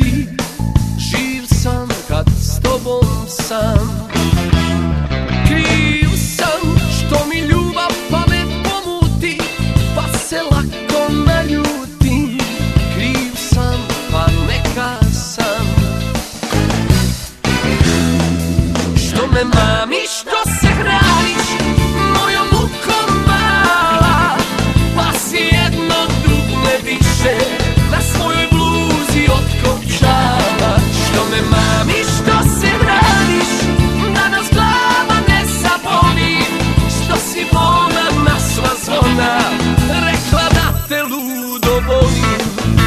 ti. Živ sam kad s tobom sam. Kriv sam što mi ljubav pamet pomuti, pa se lako naljutim. Kriv sam pa neka sam. Što me mamiš, što se hraniš mojom mukom mala, pa si jedno dugme više na svojoj bluzi otkopčala. Što me mamiš, što se hraniš, da nas glava ne zaboli, što si bona na sva zvona rekla da te ludo volim.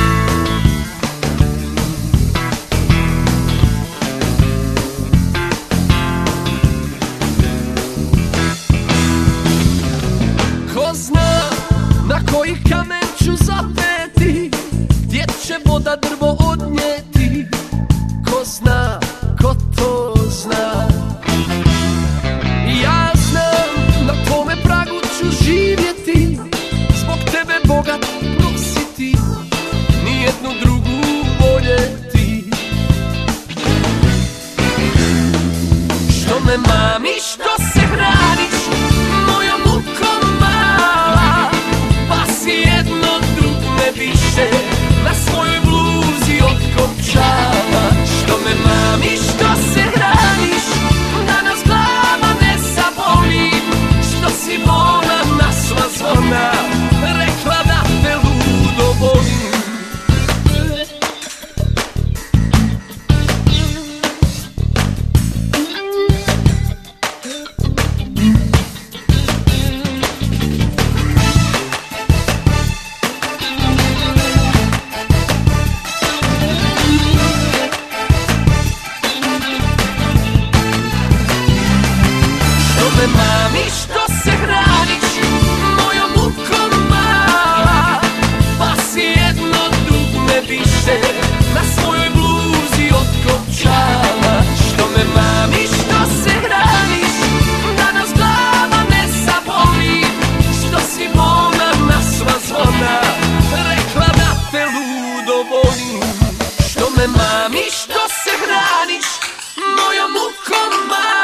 Ko zna na koji kamen ću zapeti, gdje će voda drvo odnijeti. Ko zna, ko to zna. Ja znam na tvome pragu ću živjeti, zbog tebe bogat prositi, nijednu drugu voljeti. Što me mamiš, što se hraniš mojom mukom mala, pa si jedno dugme više na svojoj bluzi otkopčala. Što me mamiš, što se hraniš, da nas glava ne zaboli, što si bona na sva zvona rekla da te ludo volim. Mami, što se hraniš mojom mukom mala, pa si jedno dugme više na svojoj bluzi otkopčala. Što me mami, što se hraniš, da nas glava ne zaboli, što si bona na sva zvona rekla da te ludo volim. Što me mami, što se hraniš mojom mukom mala,